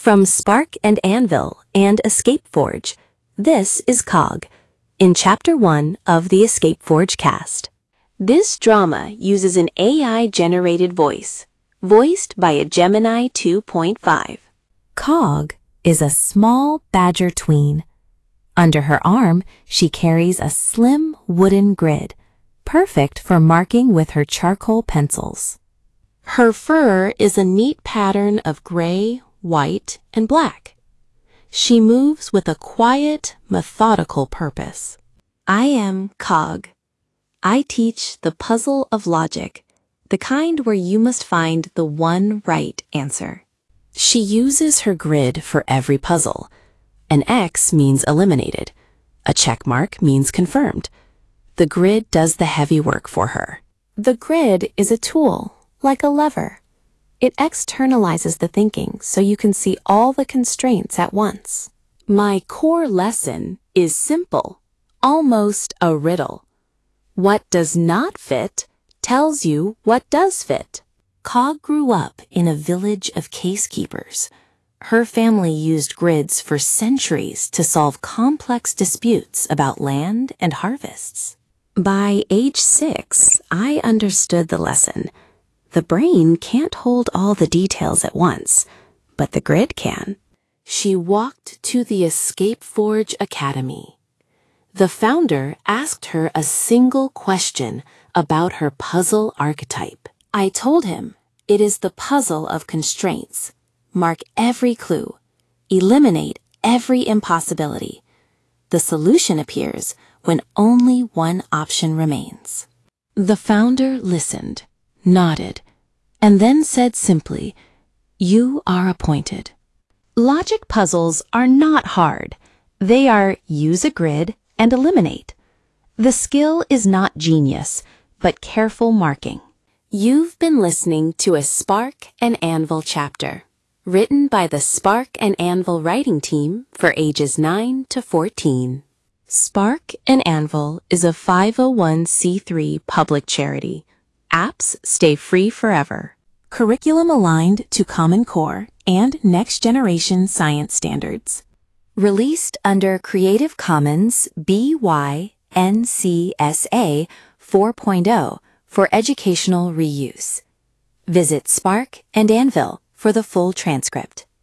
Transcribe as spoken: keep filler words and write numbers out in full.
From Spark and Anvil and Escape Forge, this is Cog, in Chapter one of the Escape Forge cast. This drama uses an A I-generated voice, voiced by a Gemini two point five. Cog is a small badger tween. Under her arm, she carries a slim wooden grid, perfect for marking with her charcoal pencils. Her fur is a neat pattern of gray, white, and black. She moves with a quiet, methodical purpose. I am Cog. I teach the puzzle of logic, the kind where you must find the one right answer. She uses her grid for every puzzle. An X means eliminated. A check mark means confirmed. The grid does the heavy work for her. The grid is a tool, like a lever. It externalizes the thinking so you can see all the constraints at once. My core lesson is simple, almost a riddle. What does not fit tells you what does fit. Cog grew up in a village of casekeepers. Her family used grids for centuries to solve complex disputes about land and harvests. By age six, I understood the lesson. The brain can't hold all the details at once, but the grid can. She walked to the Escape Forge Academy. The founder asked her a single question about her puzzle archetype. I told him, it is the puzzle of constraints. Mark every clue. Eliminate every impossibility. The solution appears when only one option remains. The founder listened, nodded, and then said simply, "You are appointed." Logic puzzles are not hard. They are use a grid and eliminate. The skill is not genius, but careful marking. You've been listening to a Spark and Anvil chapter, written by the Spark and Anvil writing team for ages nine to fourteen. Spark and Anvil is a five oh one c three public charity. Apps stay free forever. Curriculum aligned to Common Core and Next Generation Science standards. Released under Creative Commons B Y N C S A four point oh for educational reuse. Visit Spark and Anvil for the full transcript.